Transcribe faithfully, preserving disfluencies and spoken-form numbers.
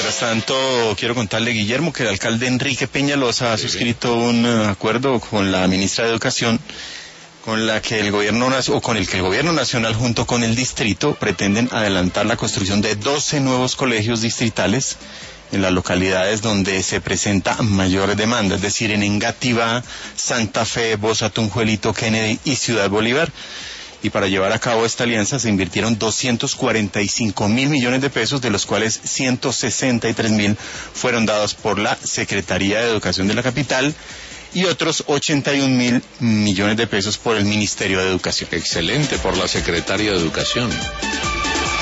Mientras tanto, quiero contarle, Guillermo, que el alcalde Enrique Peñalosa ha suscrito un uh, acuerdo con la ministra de Educación, con la que el gobierno o con el que el gobierno nacional junto con el distrito pretenden adelantar la construcción de doce nuevos colegios distritales en las localidades donde se presenta mayor demanda, es decir, en Engativá, Santa Fe, Bosa, Tunjuelito, Kennedy y Ciudad Bolívar. Y para llevar a cabo esta alianza se invirtieron doscientos cuarenta y cinco mil millones de pesos, de los cuales ciento sesenta y tres mil fueron dados por la Secretaría de Educación de la capital y otros ochenta y un mil millones de pesos por el Ministerio de Educación. Excelente por la Secretaría de Educación.